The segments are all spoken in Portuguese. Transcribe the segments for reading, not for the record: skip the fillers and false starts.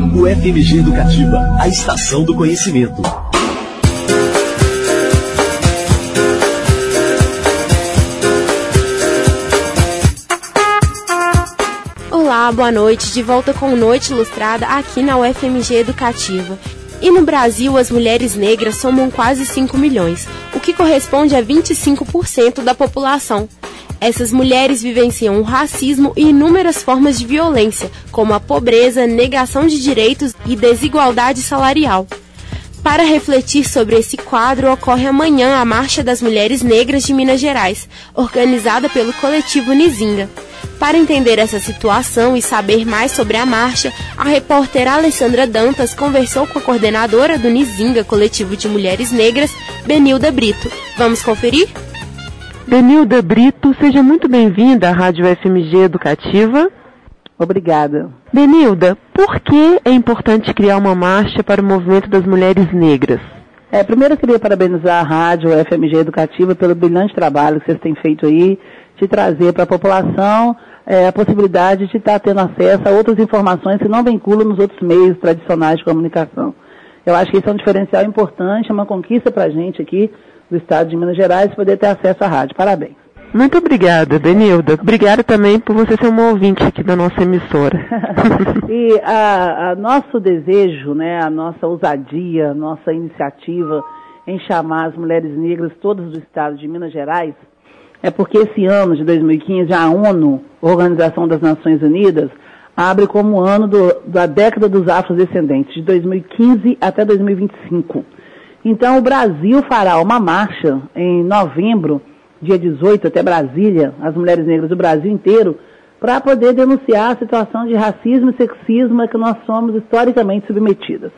O FMG Educativa, a estação do conhecimento. Olá, boa noite. De volta com Noite Ilustrada aqui na UFMG Educativa. E no Brasil, as mulheres negras somam quase 5 milhões, o que corresponde a 25% da população. Essas mulheres vivenciam o racismo e inúmeras formas de violência, como a pobreza, negação de direitos e desigualdade salarial. Para refletir sobre esse quadro, ocorre amanhã a Marcha das Mulheres Negras de Minas Gerais, organizada pelo coletivo Nizinga. Para entender essa situação e saber mais sobre a marcha, a repórter Alessandra Dantas conversou com a coordenadora do Nizinga, coletivo de mulheres negras, Benilda Brito. Vamos conferir? Benilda Brito, seja muito bem-vinda à Rádio FMG Educativa. Obrigada. Benilda, por que é importante criar uma marcha para o movimento das mulheres negras? Primeiro eu queria parabenizar a Rádio FMG Educativa pelo brilhante trabalho que vocês têm feito aí, de trazer para a população a possibilidade de estar tendo acesso a outras informações que não vinculam nos outros meios tradicionais de comunicação. Eu acho que isso é um diferencial importante, é uma conquista para a gente aqui do estado de Minas Gerais poder ter acesso à rádio. Parabéns. Muito obrigada, Benilda. Obrigada também por você ser uma ouvinte aqui da nossa emissora. E nosso desejo, a nossa ousadia, a nossa iniciativa em chamar as mulheres negras todas do estado de Minas Gerais é porque esse ano de 2015 a ONU, Organização das Nações Unidas, abre como ano da década dos afrodescendentes, de 2015 até 2025. Então o Brasil fará uma marcha em novembro, dia 18, até Brasília, as mulheres negras do Brasil inteiro, para poder denunciar a situação de racismo e sexismo a que nós somos historicamente submetidas.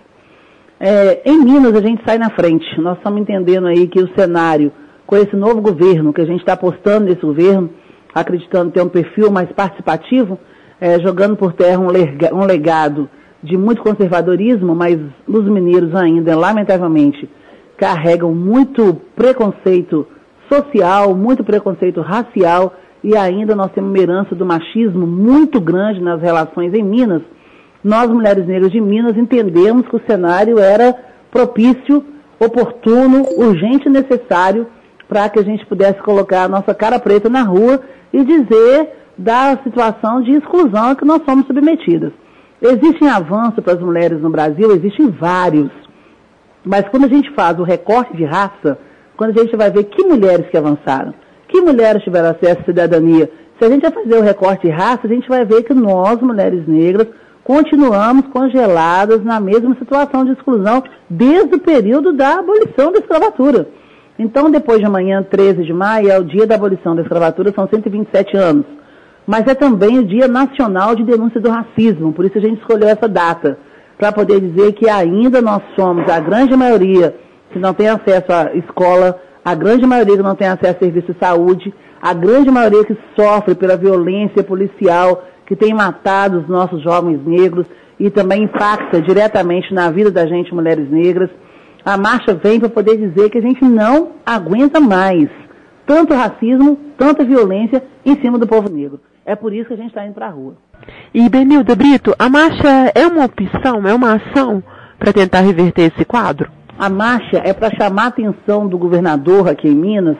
Em Minas a gente sai na frente, nós estamos entendendo aí que o cenário, com esse novo governo, que a gente está apostando nesse governo, acreditando ter um perfil mais participativo, jogando por terra um legado de muito conservadorismo, mas os mineiros ainda, lamentavelmente, carregam muito preconceito social, muito preconceito racial, e ainda nós temos uma herança do machismo muito grande nas relações em Minas. Nós, mulheres negras de Minas, entendemos que o cenário era propício, oportuno, urgente e necessário para que a gente pudesse colocar a nossa cara preta na rua e dizer da situação de exclusão a que nós somos submetidas. Existem avanços para as mulheres no Brasil, existem vários, mas quando a gente faz o recorte de raça, quando a gente vai ver que mulheres que avançaram, que mulheres tiveram acesso à cidadania, se a gente vai fazer o recorte de raça, a gente vai ver que nós, mulheres negras, continuamos congeladas na mesma situação de exclusão desde o período da abolição da escravatura. Então, depois de amanhã, 13 de maio, é o dia da abolição da escravatura, são 127 anos. Mas é também o Dia Nacional de Denúncia do Racismo, por isso a gente escolheu essa data, para poder dizer que ainda nós somos a grande maioria que não tem acesso à escola, a grande maioria que não tem acesso a serviço de saúde, a grande maioria que sofre pela violência policial, que tem matado os nossos jovens negros e também impacta diretamente na vida da gente, mulheres negras. A marcha vem para poder dizer que a gente não aguenta mais tanto racismo, tanta violência em cima do povo negro. É por isso que a gente está indo para a rua. E, Benilda Brito, a marcha é uma opção, é uma ação para tentar reverter esse quadro? A marcha é para chamar a atenção do governador aqui em Minas,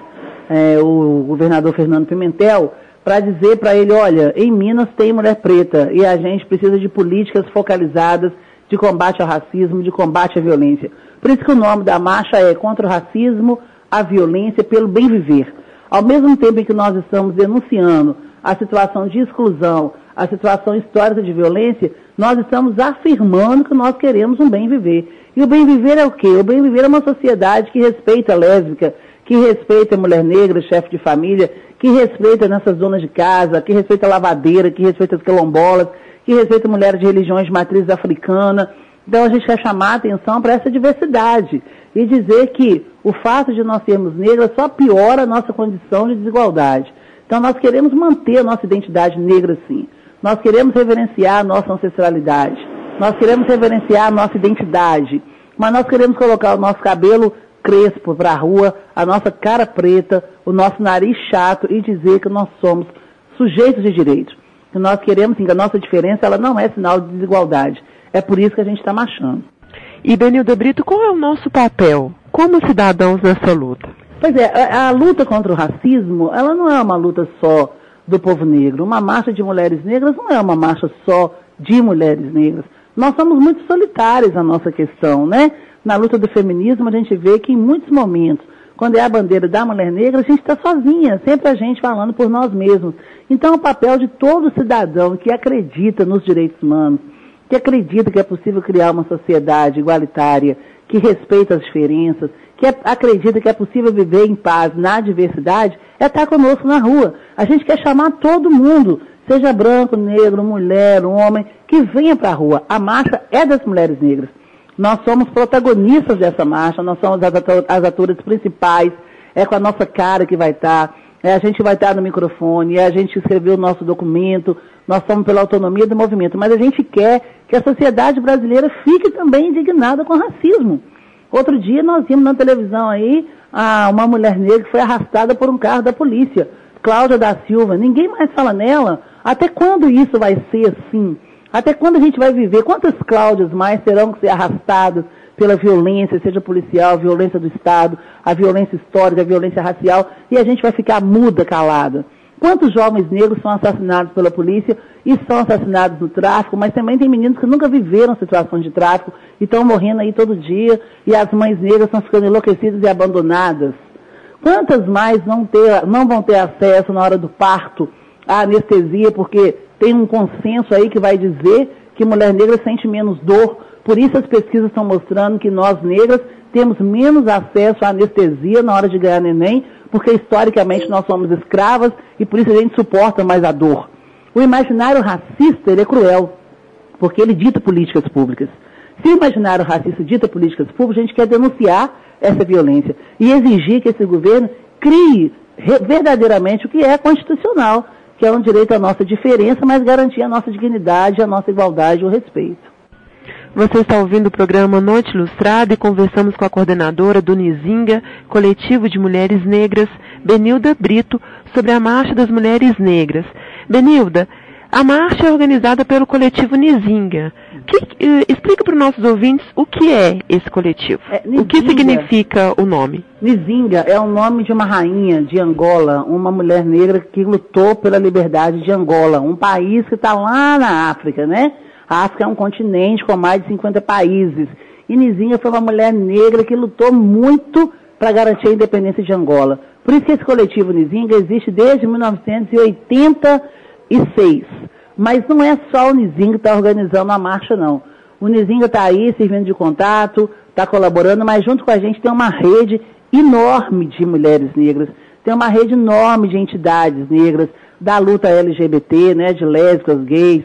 o governador Fernando Pimentel, para dizer para ele, olha, em Minas tem mulher preta e a gente precisa de políticas focalizadas de combate ao racismo, de combate à violência. Por isso que o nome da marcha é Contra o Racismo, a Violência pelo Bem Viver. Ao mesmo tempo em que nós estamos denunciando a situação de exclusão, a situação histórica de violência, nós estamos afirmando que nós queremos um bem viver. E o bem viver é o quê? O bem viver é uma sociedade que respeita a lésbica, que respeita a mulher negra, chefe de família, que respeita nessas donas de casa, que respeita a lavadeira, que respeita as quilombolas, que respeita mulheres de religiões de matriz africana. Então a gente quer chamar a atenção para essa diversidade e dizer que o fato de nós sermos negras só piora a nossa condição de desigualdade. Então nós queremos manter a nossa identidade negra sim. Nós queremos reverenciar a nossa ancestralidade. Nós queremos reverenciar a nossa identidade. Mas nós queremos colocar o nosso cabelo crespo para a rua, a nossa cara preta, o nosso nariz chato e dizer que nós somos sujeitos de direitos. Que nós queremos sim, que a nossa diferença ela não é sinal de desigualdade. É por isso que a gente está marchando. E, Benilda Brito, qual é o nosso papel como cidadãos nessa luta? Pois é, a luta contra o racismo, ela não é uma luta só do povo negro. Uma marcha de mulheres negras não é uma marcha só de mulheres negras. Nós somos muito solitários na nossa questão, né? Na luta do feminismo, a gente vê que em muitos momentos, quando é a bandeira da mulher negra, a gente está sozinha, sempre a gente falando por nós mesmos. Então, o papel de todo cidadão que acredita nos direitos humanos, que acredita que é possível criar uma sociedade igualitária, que respeita as diferenças, que acredita que é possível viver em paz na diversidade, é estar conosco na rua. A gente quer chamar todo mundo, seja branco, negro, mulher, homem, que venha para a rua. A marcha é das mulheres negras. Nós somos protagonistas dessa marcha, nós somos as atores principais, é com a nossa cara que vai estar, a gente vai estar no microfone, a gente escreveu o nosso documento, nós somos pela autonomia do movimento, mas a gente quer que a sociedade brasileira fique também indignada com o racismo. Outro dia nós vimos na televisão aí uma mulher negra que foi arrastada por um carro da polícia, Cláudia da Silva, ninguém mais fala nela. Até quando isso vai ser assim? Até quando a gente vai viver? Quantas Cláudias mais terão que ser arrastadas pela violência, seja policial, a violência do Estado, a violência histórica, a violência racial, e a gente vai ficar muda, calada? Quantos jovens negros são assassinados pela polícia e são assassinados no tráfico, mas também tem meninos que nunca viveram situações de tráfico e estão morrendo aí todo dia, e as mães negras estão ficando enlouquecidas e abandonadas? Quantas mais não vão ter acesso na hora do parto à anestesia, porque tem um consenso aí que vai dizer que mulher negra sente menos dor. Por isso as pesquisas estão mostrando que nós negras temos menos acesso à anestesia na hora de ganhar neném, porque historicamente nós somos escravas e por isso a gente suporta mais a dor. O imaginário racista, ele é cruel, porque ele dita políticas públicas. Se o imaginário racista dita políticas públicas, a gente quer denunciar essa violência e exigir que esse governo crie verdadeiramente o que é constitucional, que é um direito à nossa diferença, mas garantir a nossa dignidade, a nossa igualdade e o respeito. Você está ouvindo o programa Noite Ilustrada e conversamos com a coordenadora do Nizinga, Coletivo de Mulheres Negras, Benilda Brito, sobre a Marcha das Mulheres Negras. Benilda, a marcha é organizada pelo Coletivo Nizinga. Explica para os nossos ouvintes o que é esse coletivo. O que significa o nome? Nizinga é o nome de uma rainha de Angola, uma mulher negra que lutou pela liberdade de Angola, um país que está lá na África, né? A África é um continente com mais de 50 países. E Nizinga foi uma mulher negra que lutou muito para garantir a independência de Angola. Por isso que esse coletivo Nizinga existe desde 1986. Mas não é só o Nizinga que está organizando a marcha, não. O Nizinga está aí servindo de contato, está colaborando, mas junto com a gente tem uma rede enorme de mulheres negras, tem uma rede enorme de entidades negras, da luta LGBT, né, de lésbicas, gays,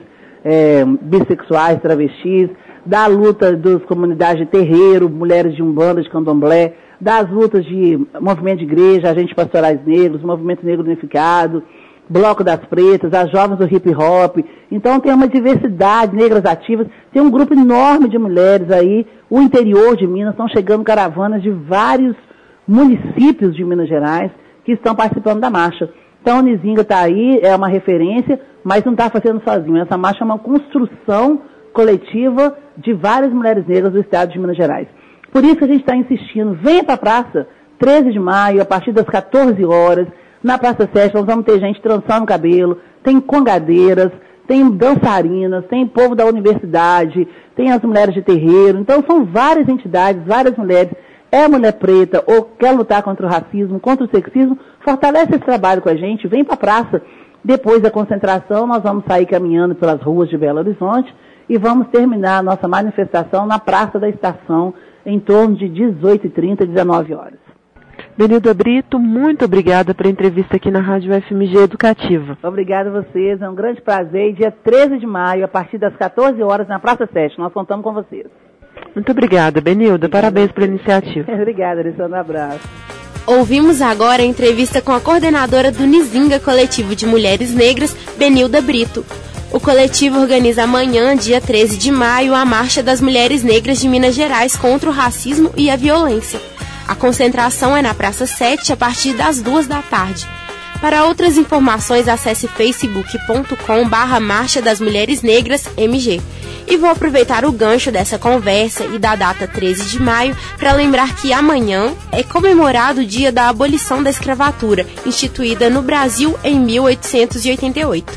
bissexuais, travestis, da luta das comunidades de terreiro, mulheres de umbanda, de candomblé, das lutas de movimento de igreja, agentes pastorais negros, movimento negro unificado, Bloco das Pretas, as jovens do hip hop. Então tem uma diversidade, negras ativas, tem um grupo enorme de mulheres aí, o interior de Minas, estão chegando caravanas de vários municípios de Minas Gerais que estão participando da marcha. Então, o Nizinga está aí, é uma referência, mas não está fazendo sozinho. Essa marcha é uma construção coletiva de várias mulheres negras do estado de Minas Gerais. Por isso que a gente está insistindo, venha para a praça, 13 de maio, a partir das 14 horas, na Praça 7, nós vamos ter gente trançando o cabelo, tem congadeiras, tem dançarinas, tem povo da universidade, tem as mulheres de terreiro. Então, são várias entidades, várias mulheres. É mulher preta ou quer lutar contra o racismo, contra o sexismo, fortalece esse trabalho com a gente, vem para a praça. Depois da concentração, nós vamos sair caminhando pelas ruas de Belo Horizonte e vamos terminar a nossa manifestação na Praça da Estação, em torno de 18h30, 19 horas. Benilda Brito, muito obrigada pela entrevista aqui na Rádio FMG Educativa. Obrigada a vocês, é um grande prazer. E dia 13 de maio, a partir das 14 horas, na Praça 7, nós contamos com vocês. Muito obrigada, Benilda. Parabéns pela iniciativa. Obrigada, Alessandra. Um abraço. Ouvimos agora a entrevista com a coordenadora do Nizinga, Coletivo de Mulheres Negras, Benilda Brito. O coletivo organiza amanhã, dia 13 de maio, a Marcha das Mulheres Negras de Minas Gerais contra o racismo e a violência. A concentração é na Praça 7, a partir das 14h. Para outras informações, acesse facebook.com/Marcha das Mulheres Negras MG. E vou aproveitar o gancho dessa conversa e da data 13 de maio para lembrar que amanhã é comemorado o dia da abolição da escravatura, instituída no Brasil em 1888.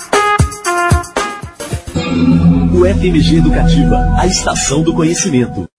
O FMG Educativa, a estação do conhecimento.